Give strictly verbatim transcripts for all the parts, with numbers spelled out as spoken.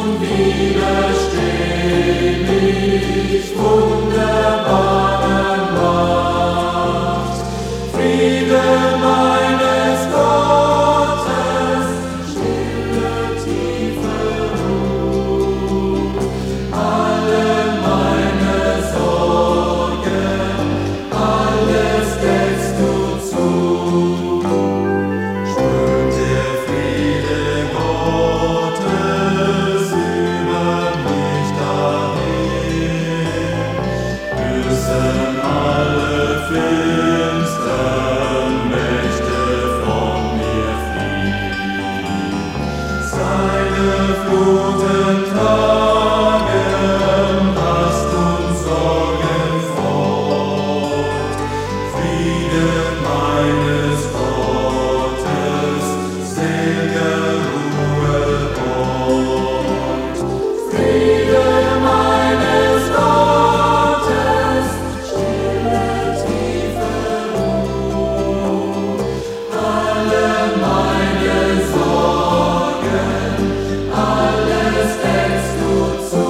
unwiderstehlich wunderbaren Macht. Friede meines Gottes, stille, tiefe Ruhe, alle meine Sorgen, alles deckst du zu. Strömt der Friede Gottes über mich dahin, müssen alle finstern Mächte von mir fliehen. Seine Fluten tragen Last und Sorgen fort. Friede meines Gottes, seliger Ruheort. Friede meines Gottes, stille, tiefe Ruhe, alle meine Sorgen, alles deckst du zu.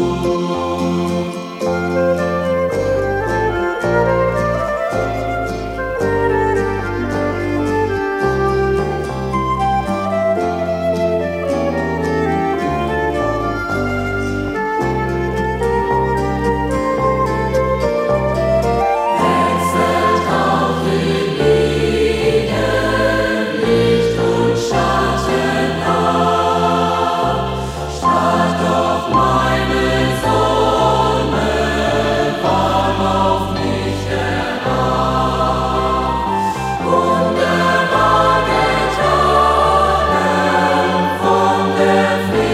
Wechselt auch die Ligen, Licht und Schatten ab, strahlt doch meine Sonne warm auf mich herab. Wunderbar getragen von der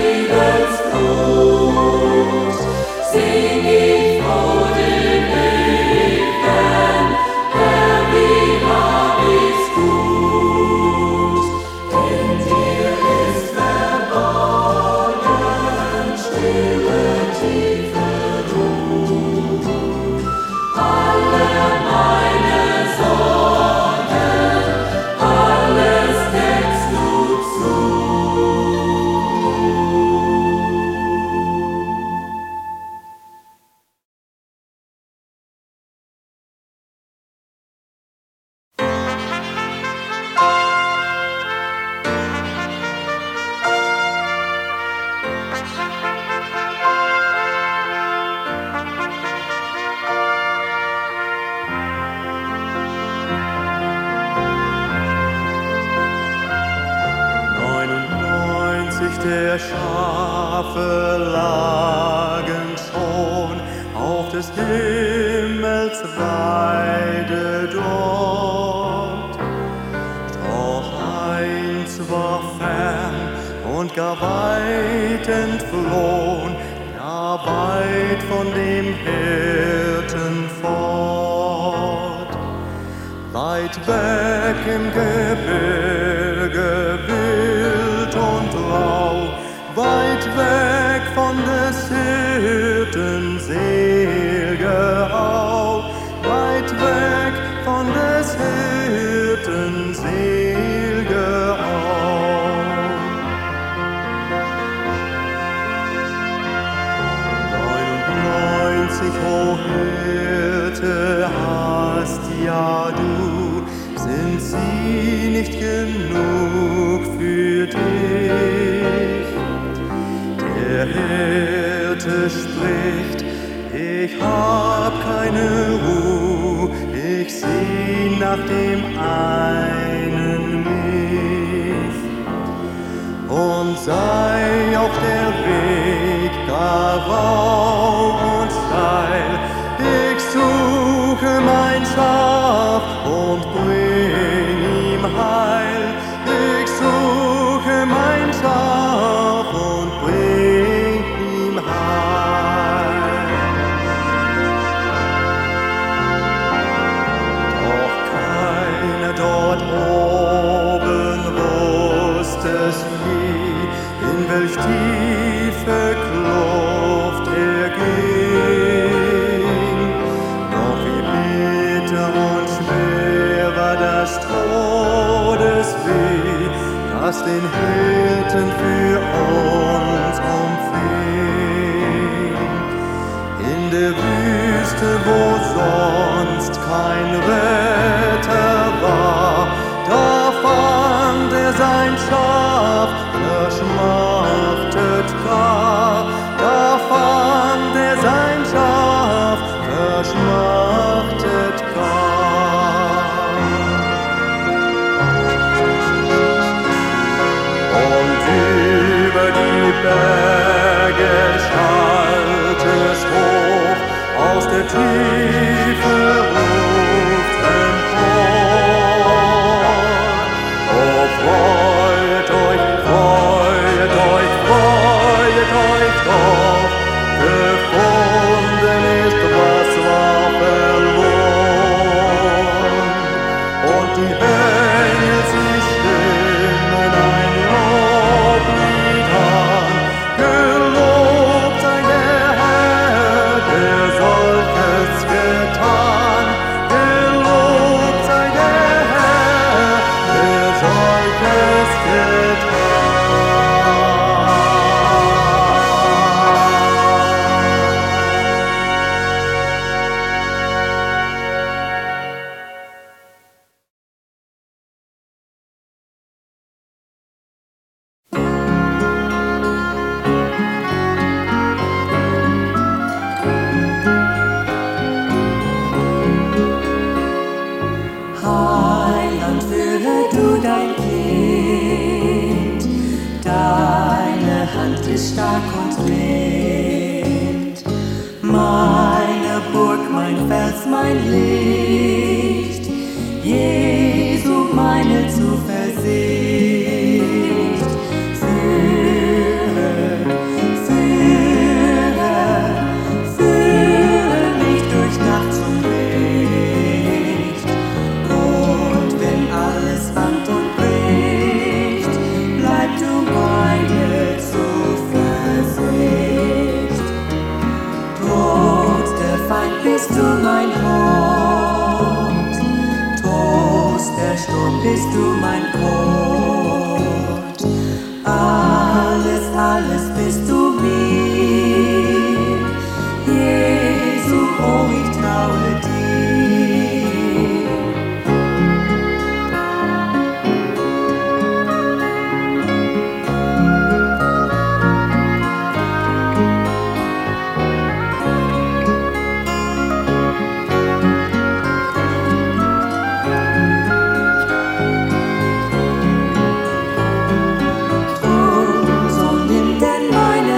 Friedensflut, sing ich froh den Ewigen, Herr, wie hab ich's gut. In dir ist verborgen stille, tiefe Ruhe, alle meine Sorgen, alles deckst du zu. Neunundneunzig der Schafe lagen schon auf des Himmels Weide dort. Doch eins war fern und gar weit entflohen, ja weit von dem Hirten fort. Weit weg im Gebirge, wild und rau, weit weg von des Hirten sel'ge Au, weit weg von des Hirten sel'ge Au. Neunundneunzig, o Hirte, hast ja du, sind sie nicht genug für dich? Der Hirte spricht, ich hab keine Ruhe, ich seh nach dem einen mich. Und sei auch der Weg gar rau und steil, ich suche mein Schaf und bring ihm Heil. Ich suche mein Schaf und bring ihm Heil. Doch keiner dort oben wusste es je, in welch tiefe Kluft er ging. Doch wie bitter und schwer war das Todesweh, das den Hirten für uns umfing. sonst kein Retter war, da fand er sein Schaf verschmachtet gar, da fand er sein Schaf verschmachtet gar. Und über die Berge schallt es hoch, aus der Tiefe ruft empor. Oh, freut euch, freut euch, freut euch doch, gefunden ist, was war verloren. Und die Engel, sie stimmen ein Loblied an, gelobt sei der Herr, der solches getan, gelobt sei der Herr, der solches getan. Heiland, führe du dein Kind, deine Hand ist stark und mild. Meine Burg, mein Fels, mein Licht, Jesu, meine Zuversicht. Führe, führe, führe mich durch Nacht zum Licht. Und wenn alles wankt und bricht, bleib du meine Zuversicht. Trotz der Feind bist du mein Hort, Trost der Sturm bist du mein Brot. Alles, alles bist du mir, Jesu, oh, ich traue dir. Drum, so nimm denn meine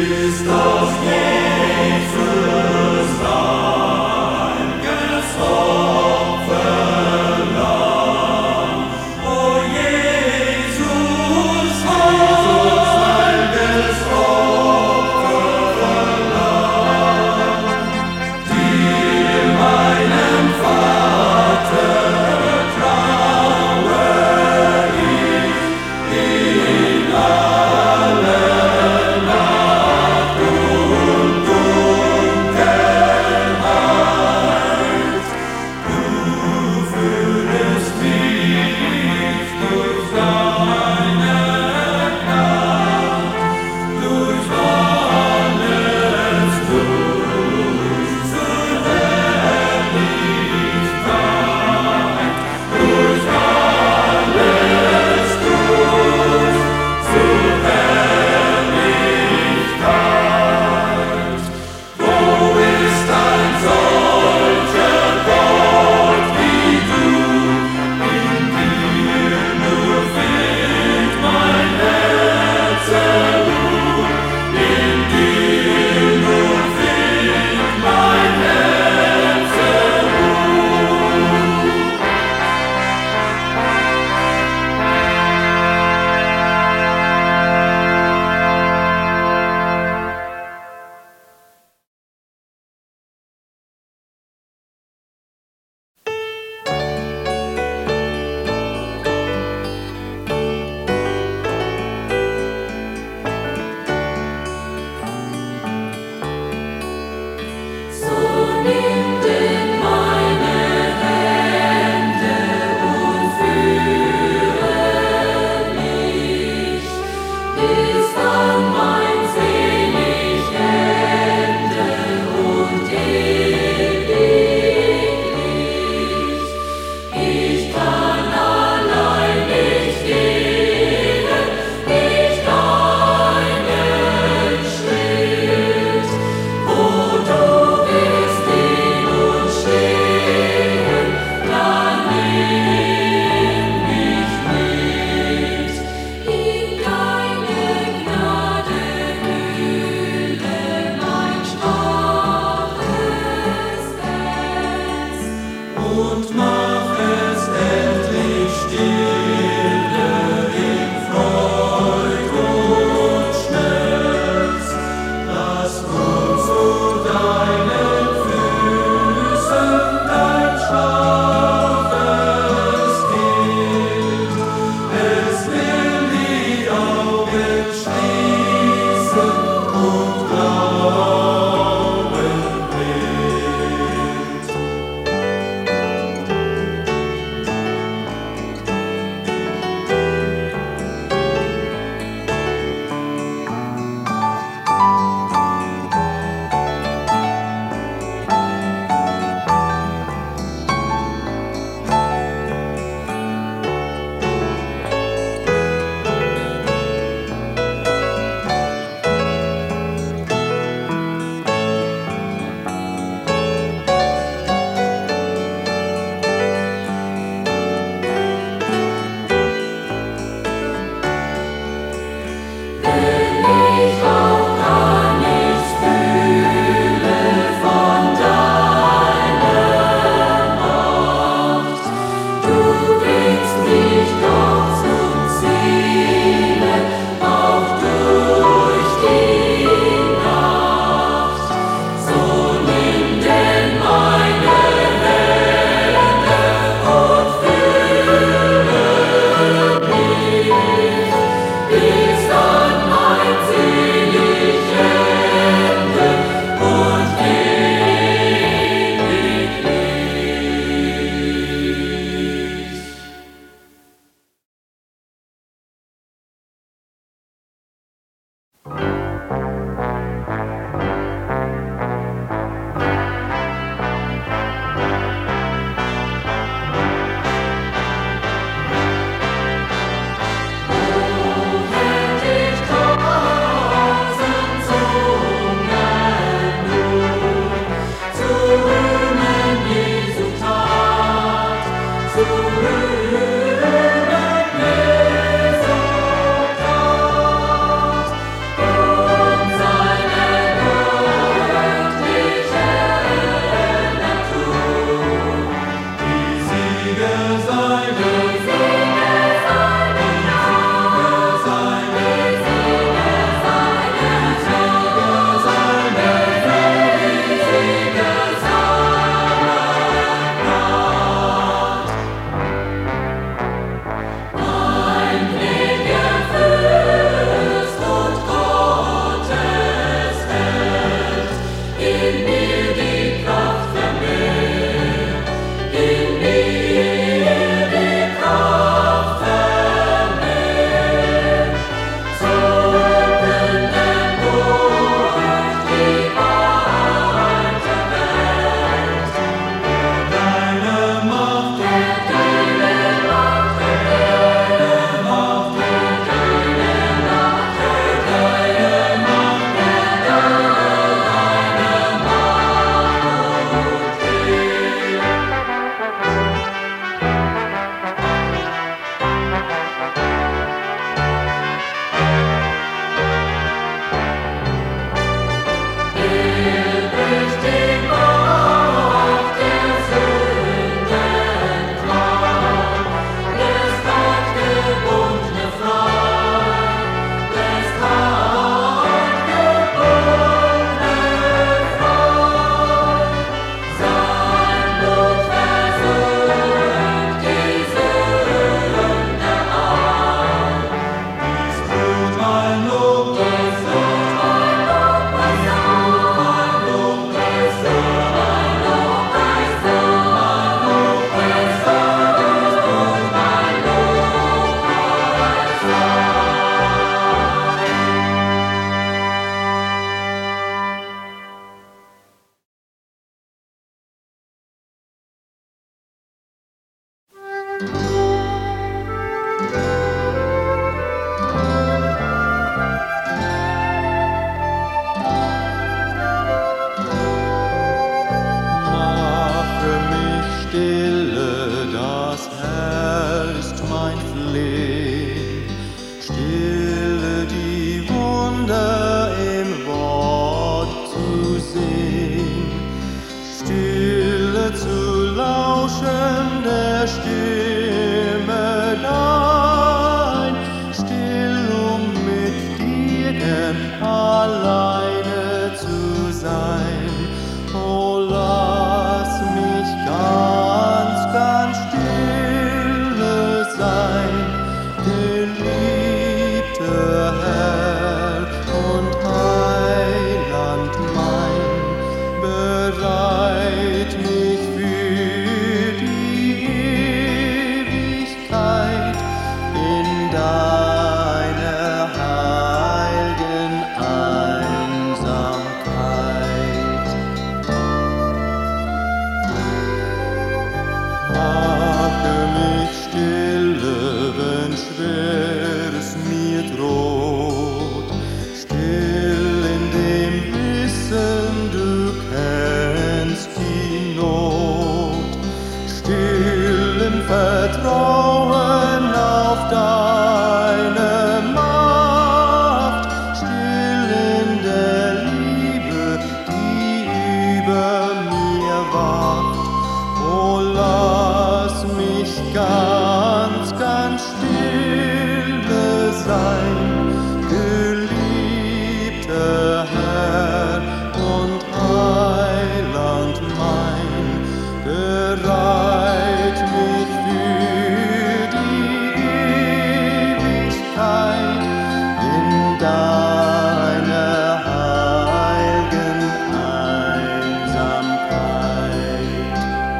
Unser Wunder im Wort zu sehen, stille zu lauschen der Stimme dein, still um mit dir gern alleine zu sein. Oh, lass mich ganz, ganz stille sein, geliebter Herr und Heiland mein, bereit mich für die Ewigkeit in deiner heiligen Einsamkeit. Mache mich stille, wenn Schweres mir droht, still in dem Wissen, du kennst die Not, still im Vertrauen auf deine Macht, still in der Liebe, die über mir wacht. Oh, lass mich ganz, ganz stille sein, geliebter Herr und Heiland mein, bereit mich für die Ewigkeit in deiner heiligen Einsamkeit.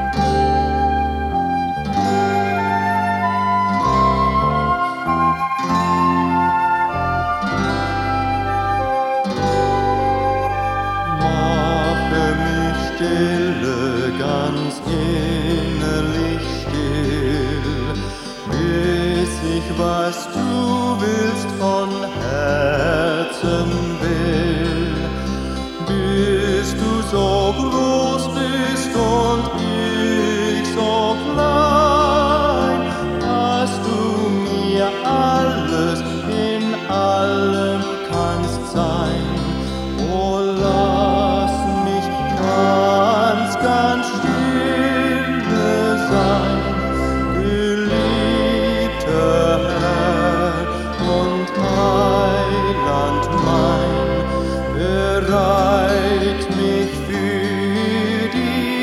Mache mich stille, ganz innerlich still, bis ich weiß, du willst von Herzen will, bis du so groß bist und ich so klein, dass du mir alles in allem kannst sein. Oh, lass mich ganz, ganz stille sein, geliebter Herr und Heiland mein, bereit mich für die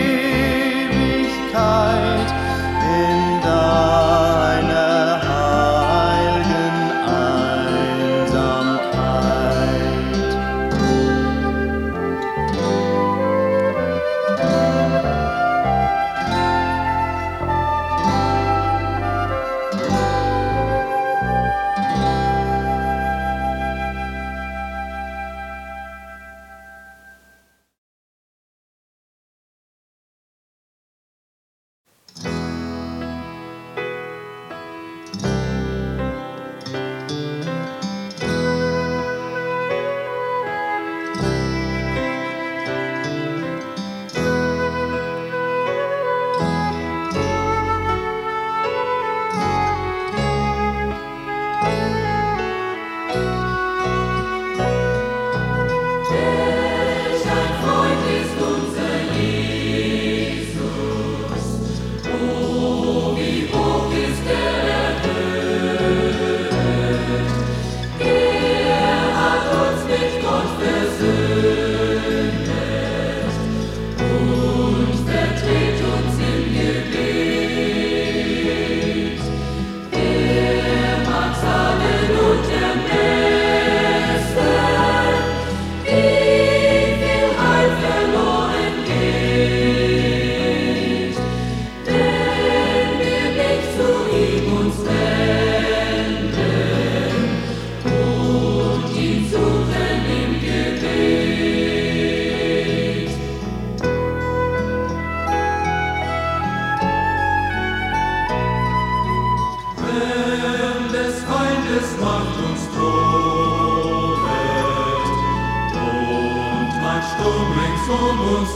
Ewigkeit in deiner heiligen Einsamkeit. um uns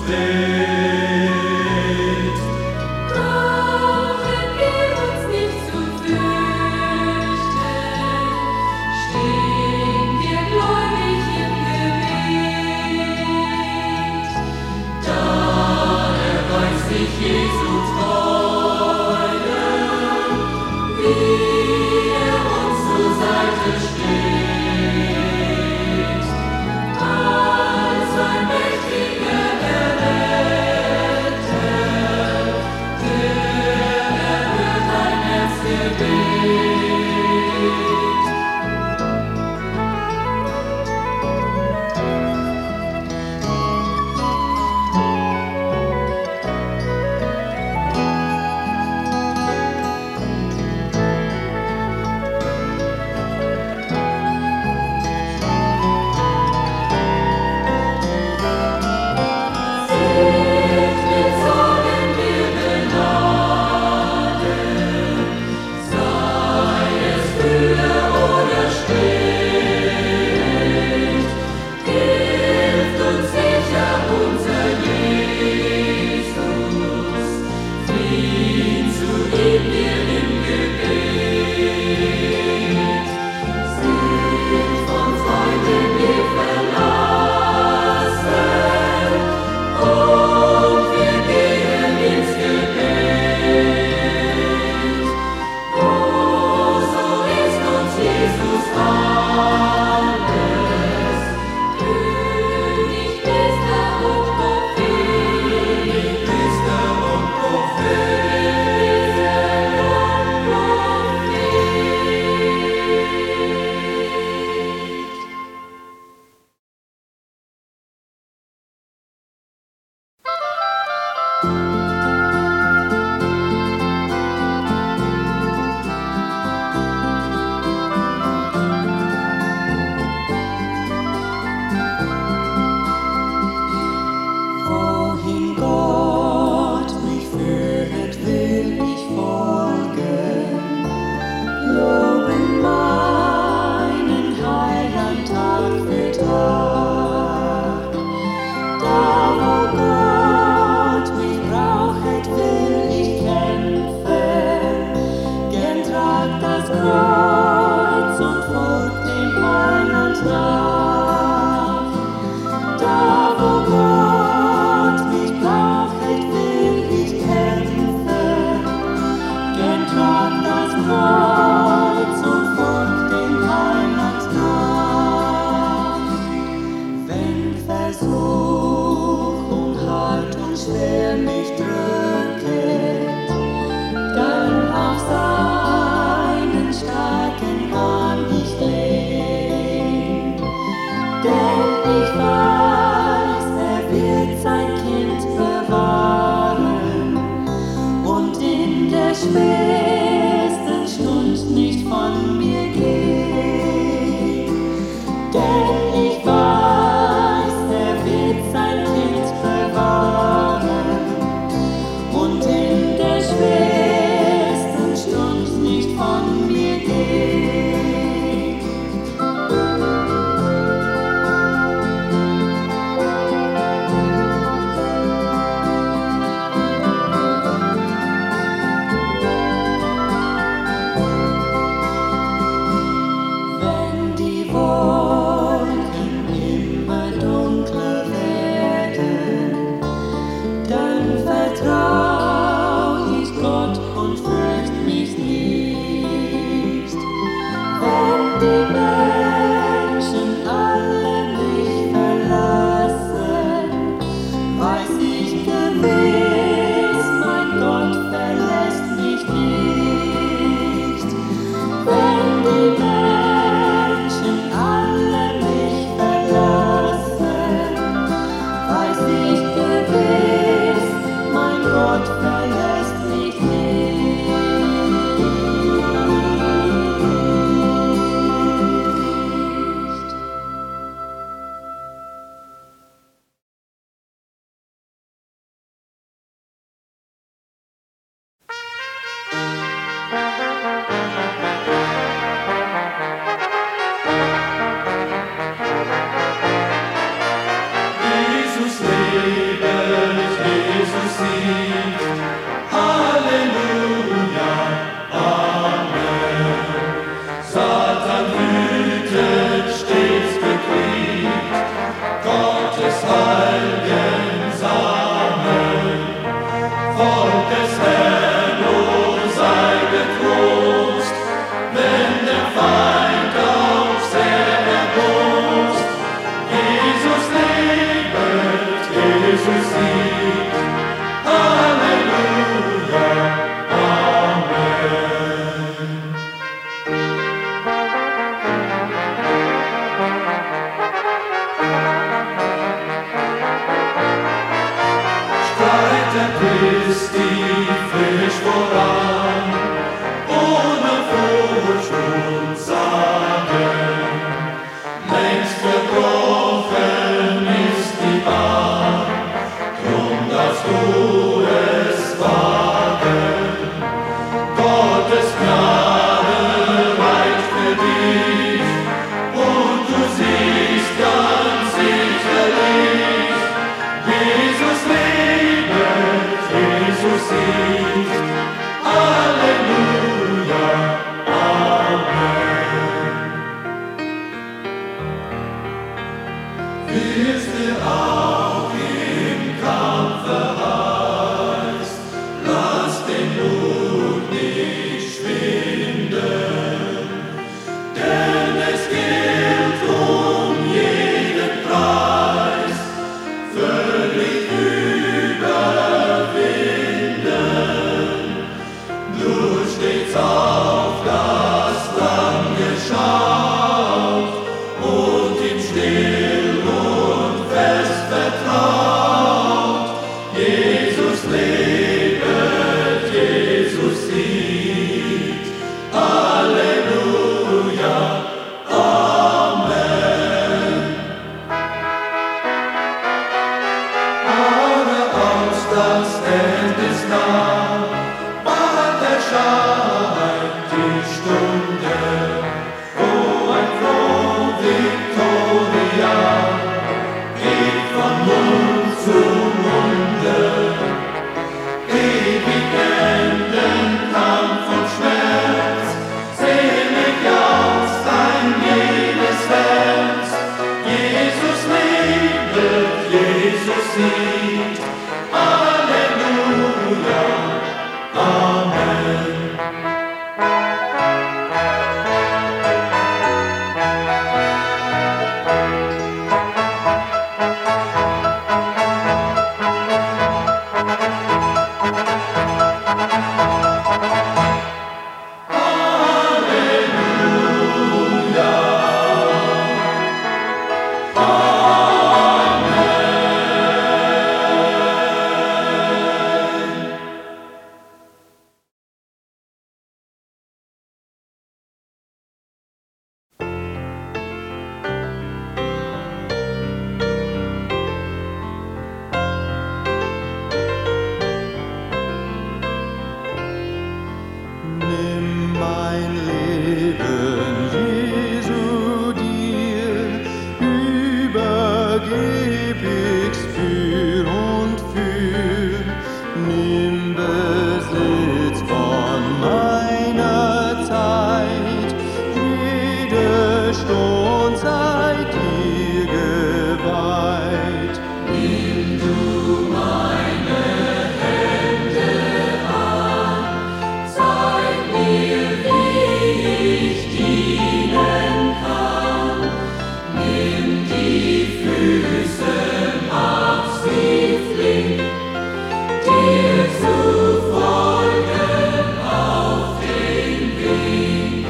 weht. Brauchen wir uns nicht zu fürchten, stehen wir gläubig Ist dir auch im Kampfe heißt, lass den Mut nicht schwinden, denn es gilt um jeden Preis, völlig überwinden. Du stehst auf das Lamm geschaut und ihm still und fest vertraut. Jesus lebt, Jesus siegt. Halleluja, Amen. Harre aus, das Ende ist nah, bald erscheint die Stunde, wo ein Thron Victoria geht von Mund zu Munde. Ewig enden Kampf und Schmerz, selig jaust ein jedes Herz. Jesus lebt, Jesus siegt. Halleluja, Amen. Nimm mein Leben, Jesu, dir, übergeb ich's für und für. Nimm Besitz von meiner Zeit, jede Stund sei dir geweiht. Nimm du meine Hände an, zeig mir, wie ich dienen kann. Nimm die Füße, mach sie flink, dir zu folgen auf den Weg.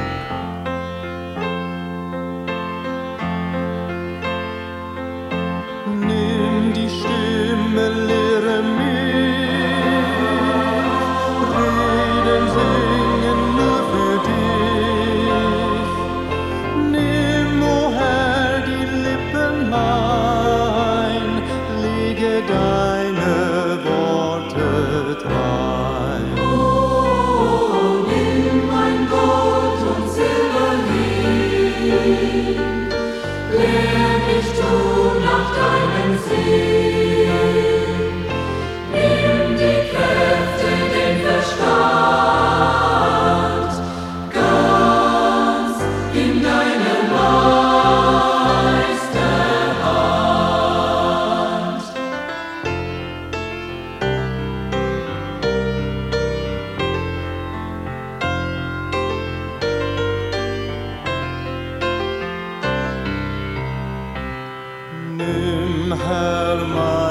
Nimm die Stimme, lehre mich, reden, singen nur für dich. Nimm, o Herr, die Lippen mein, lege deine Worte drein. Oh, nimm mein Gold und Silber hin, lehr mich tun nach deinem Sinn. Nimm die Kräfte, den Verstand, ganz in deine Meisterhand. Nimm, Herr, mein